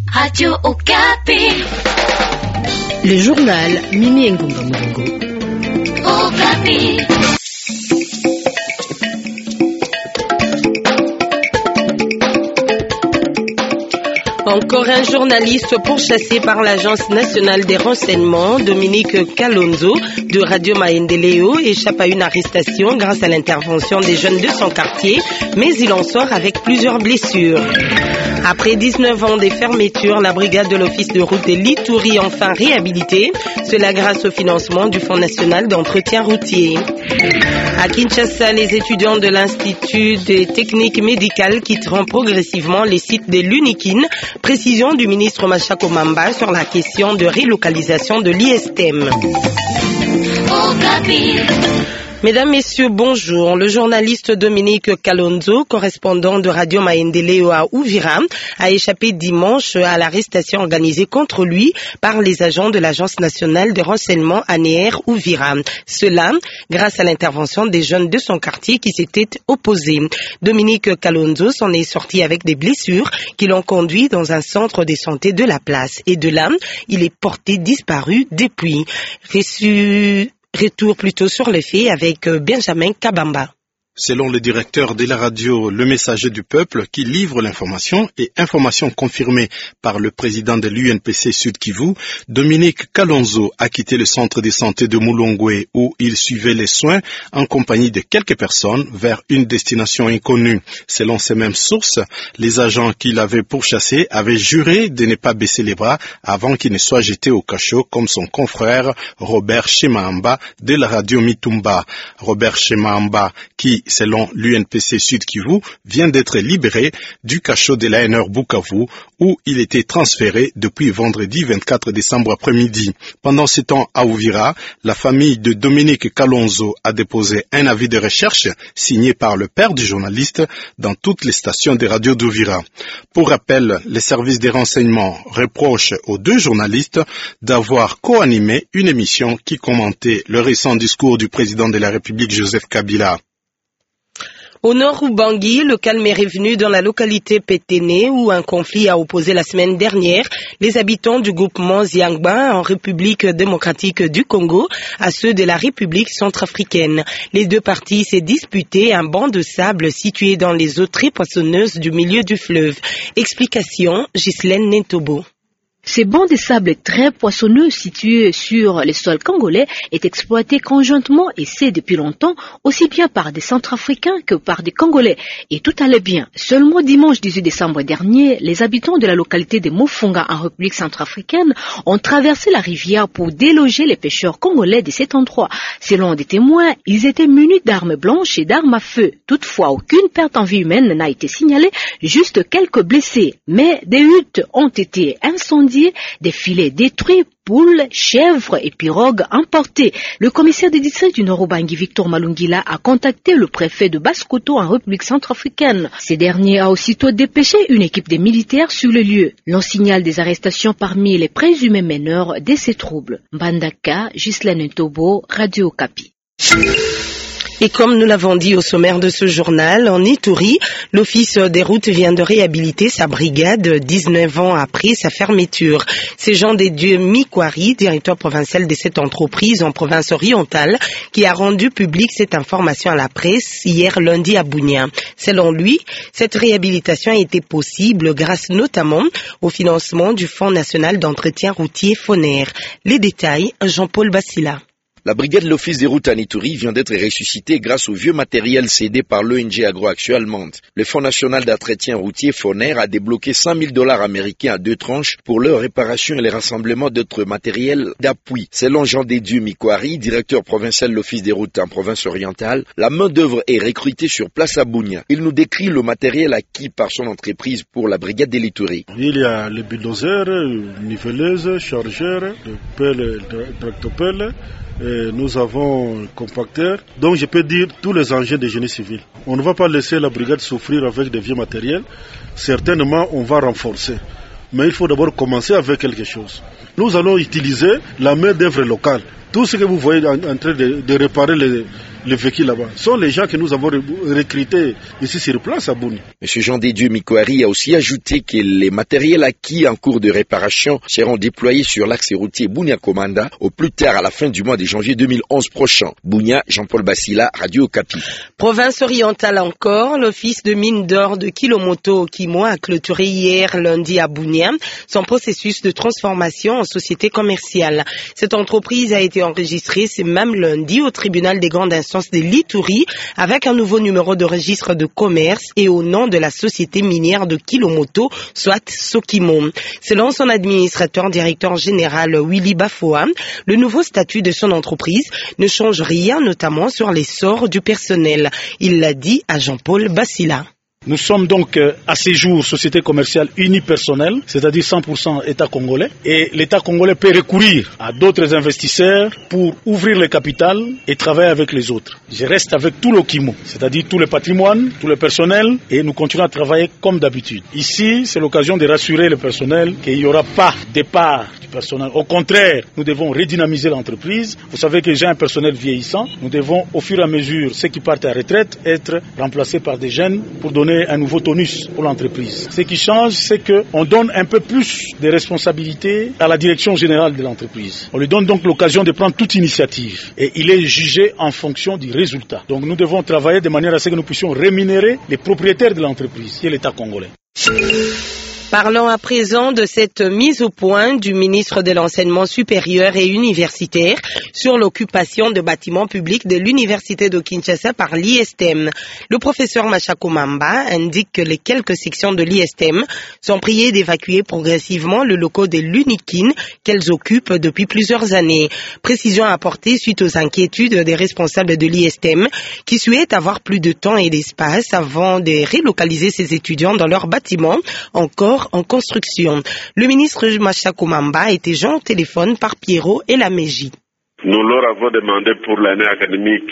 Radio Okapi. Le journal Mimi Ngunga Mungu. Okapi. Encore un journaliste pourchassé par l'Agence nationale des renseignements, Dominique Kalonzo, de Radio Maendeleo, échappe à une arrestation grâce à l'intervention des jeunes de son quartier, mais il en sort avec plusieurs blessures. Après 19 ans de fermeture, la brigade de l'office de route de l'Ituri enfin réhabilitée, cela grâce au financement du Fonds national d'entretien routier. À Kinshasa, les étudiants de l'Institut des techniques médicales quitteront progressivement les sites de l'Unikin. Précision du ministre Machako Mamba sur la question de relocalisation de l'ISTM. Mesdames, Messieurs, bonjour. Le journaliste Dominique Kalonzo, correspondant de Radio Maendeleo à Uvira, a échappé dimanche à l'arrestation organisée contre lui par les agents de l'Agence nationale de renseignement ANR Uvira. Cela grâce à l'intervention des jeunes de son quartier qui s'étaient opposés. Dominique Kalonzo s'en est sorti avec des blessures qui l'ont conduit dans un centre de santé de la place. Et de là, il est porté disparu depuis. Retour plutôt sur les faits avec Benjamin Kabamba. Selon le directeur de la radio Le Messager du Peuple qui livre l'information et information confirmée par le président de l'UNPC Sud Kivu, Dominique Kalonzo a quitté le centre de santé de Mulongwe où il suivait les soins en compagnie de quelques personnes vers une destination inconnue. Selon ces mêmes sources, les agents qui l'avaient pourchassé avaient juré de ne pas baisser les bras avant qu'il ne soit jeté au cachot comme son confrère Robert Shemamba de la radio Mitumba. Robert Shemamba qui, selon l'UNPC Sud Kivu, vient d'être libéré du cachot de l'ANR Bukavu où il était transféré depuis vendredi 24 décembre après-midi. Pendant ce temps à Uvira, la famille de Dominique Kalonzo a déposé un avis de recherche signé par le père du journaliste dans toutes les stations de radio d'Uvira. Pour rappel, les services des renseignements reprochent aux deux journalistes d'avoir co-animé une émission qui commentait le récent discours du président de la République Joseph Kabila. Au nord Ubangui, le calme est revenu dans la localité Péténé où un conflit a opposé la semaine dernière les habitants du groupement Ziangba en République démocratique du Congo à ceux de la République centrafricaine. Les deux parties s'est disputé un banc de sable situé dans les eaux très poissonneuses du milieu du fleuve. Explication, Ghislaine Nentobo. Ces bancs de sable très poissonneux situés sur le sol congolais est exploité conjointement et c'est depuis longtemps aussi bien par des Centrafricains que par des Congolais. Et tout allait bien. Seulement dimanche 18 décembre dernier, les habitants de la localité de Mofunga en République centrafricaine ont traversé la rivière pour déloger les pêcheurs congolais de cet endroit. Selon des témoins, ils étaient munis d'armes blanches et d'armes à feu. Toutefois, aucune perte en vie humaine n'a été signalée, juste quelques blessés. Mais des huttes ont été incendiées, des filets détruits, poules, chèvres et pirogues emportées. Le commissaire du district du Nord-Ubangi, Victor Malungila, a contacté le préfet de Basse-Koto en République centrafricaine. Ce dernier a aussitôt dépêché une équipe de militaires sur le lieu. L'on signale des arrestations parmi les présumés meneurs de ces troubles. Mbandaka, Ghislaine Ntobo, Radio Okapi. Et comme nous l'avons dit au sommaire de ce journal, en Ituri, l'Office des routes vient de réhabiliter sa brigade 19 ans après sa fermeture. C'est Jean des Dieux Mikwari, directeur provincial de cette entreprise en province orientale, qui a rendu public cette information à la presse hier lundi à Bunia. Selon lui, cette réhabilitation a été possible grâce notamment au financement du Fonds national d'entretien routier FONER. Les détails, Jean-Paul Bassila. La brigade de l'Office des routes à Ituri vient d'être ressuscitée grâce au vieux matériel cédé par l'ONG Agroaction allemande. Le Fonds national d'entretien routier FONER a débloqué $100,000 américains à 2 tranches pour leur réparation et le rassemblement d'autres matériels d'appui. Selon Jean Dédieu Mikwari, directeur provincial de l'Office des routes en province orientale, la main-d'œuvre est recrutée sur place à Bunia. Il nous décrit le matériel acquis par son entreprise pour la brigade de l'Ituri. Il y a les bulldozers, niveleuses, chargeurs, pelles, tractopelles. Nous avons compacteurs, donc je peux dire tous les engins de génie civil. On ne va pas laisser la brigade souffrir avec des vieux matériels. Certainement, on va renforcer. Mais il faut d'abord commencer avec quelque chose. Nous allons utiliser la main d'œuvre locale. Tout ce que vous voyez en train de réparer le vécu là-bas. Ce sont les gens que nous avons recrutés ici sur place à Bunia. Monsieur Jean Dédieu Mikoari a aussi ajouté que les matériels acquis en cours de réparation seront déployés sur l'axe routier Bunia-Komanda au plus tard à la fin du mois de janvier 2011 prochain. Bunia, Jean-Paul Bassila, Radio Okapi. Province orientale encore, l'office de mine d'or de Kilomoto Okimo a clôturé hier lundi à Bunia son processus de transformation en société commerciale. Cette entreprise a été enregistrée ce même lundi au tribunal des grandes instances de l'Ituri avec un nouveau numéro de registre de commerce et au nom de la société minière de Kilomoto, soit Sokimo. Selon son administrateur directeur général Willy Bafoa, le nouveau statut de son entreprise ne change rien, notamment sur les sorts du personnel. Il l'a dit à Jean-Paul Bassila. Nous sommes donc à ce jour société commerciale unipersonnelle, c'est-à-dire 100% État congolais. Et l'État congolais peut recourir à d'autres investisseurs pour ouvrir le capital et travailler avec les autres. Je reste avec tout l'Okimo, c'est-à-dire tout le patrimoine, tout le personnel, et nous continuons à travailler comme d'habitude. Ici, c'est l'occasion de rassurer le personnel qu'il n'y aura pas de départ du personnel. Au contraire, nous devons redynamiser l'entreprise. Vous savez que j'ai un personnel vieillissant. Nous devons, au fur et à mesure, ceux qui partent à la retraite, être remplacés par des jeunes pour donner un nouveau tonus pour l'entreprise. Ce qui change, c'est qu'on donne un peu plus de responsabilités à la direction générale de l'entreprise. On lui donne donc l'occasion de prendre toute initiative et il est jugé en fonction du résultat. Donc nous devons travailler de manière à ce que nous puissions rémunérer les propriétaires de l'entreprise, qui est l'État congolais. Parlons à présent de cette mise au point du ministre de l'Enseignement supérieur et universitaire sur l'occupation de bâtiments publics de l'Université de Kinshasa par l'ISTM. Le professeur Machako Mamba indique que les quelques sections de l'ISTM sont priées d'évacuer progressivement le local de l'UNIKIN qu'elles occupent depuis plusieurs années. Précision apportée suite aux inquiétudes des responsables de l'ISTM qui souhaitent avoir plus de temps et d'espace avant de relocaliser ces étudiants dans leurs bâtiments encore en construction. Le ministre Machako Mamba était joint au téléphone par Pierrot et Laméji. Nous leur avons demandé pour l'année académique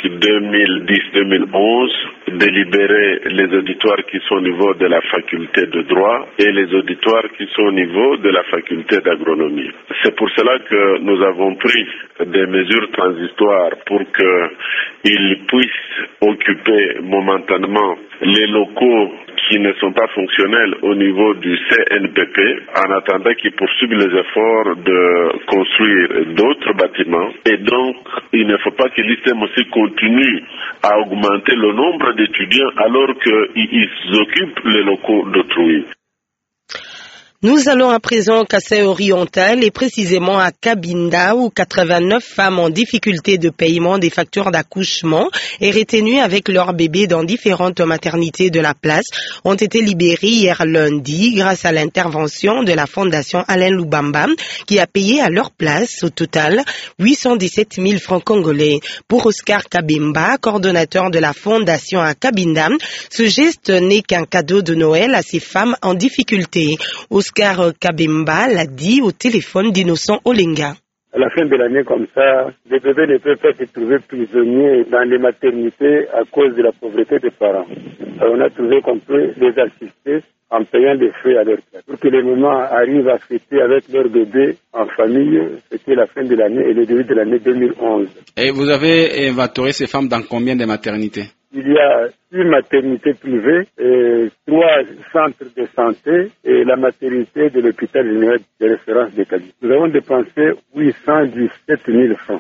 2010-2011 de libérer les auditoires qui sont au niveau de la faculté de droit et les auditoires qui sont au niveau de la faculté d'agronomie. C'est pour cela que nous avons pris des mesures transitoires pour qu'ils puissent occuper momentanément les locaux qui ne sont pas fonctionnels au niveau du CNPP en attendant qu'ils poursuivent les efforts de construire d'autres bâtiments. Et donc, il ne faut pas que l'ISTM aussi continue à augmenter le nombre d'étudiants alors qu'ils occupent les locaux d'autrui. Nous allons à présent au Kassai oriental et précisément à Cabinda où 89 femmes en difficulté de paiement des factures d'accouchement et retenues avec leur bébé dans différentes maternités de la place ont été libérées hier lundi grâce à l'intervention de la Fondation Alain Lubamba qui a payé à leur place au total 817 000 francs congolais. Pour Oscar Kabemba, coordonnateur de la Fondation à Cabinda, ce geste n'est qu'un cadeau de Noël à ces femmes en difficulté. Oscar Kabemba l'a dit au téléphone d'Innocent Olenga. À la fin de l'année comme ça, les bébés ne peuvent pas se trouver prisonniers dans les maternités à cause de la pauvreté des parents. Alors on a trouvé qu'on peut les assister en payant des frais à leur place. Pour que les mamans arrivent à fêter avec leur bébé en famille, c'était la fin de l'année et le début de l'année 2011. Et vous avez inventorié ces femmes dans combien de maternités? Il y a une maternité privée, et 3 centres de santé et la maternité de l'hôpital général de référence de Kaby. Nous avons dépensé 817 000 francs.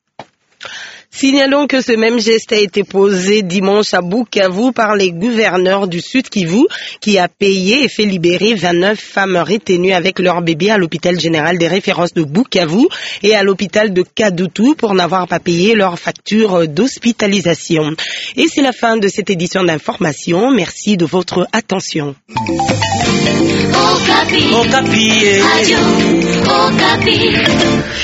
Signalons que ce même geste a été posé dimanche à Bukavu par les gouverneurs du Sud Kivu qui a payé et fait libérer 29 femmes retenues avec leur bébé à l'hôpital général des références de Bukavu et à l'hôpital de Kadutu pour n'avoir pas payé leur facture d'hospitalisation. Et c'est la fin de cette édition d'information. Merci de votre attention. Okapi. Okapi. Radio Okapi.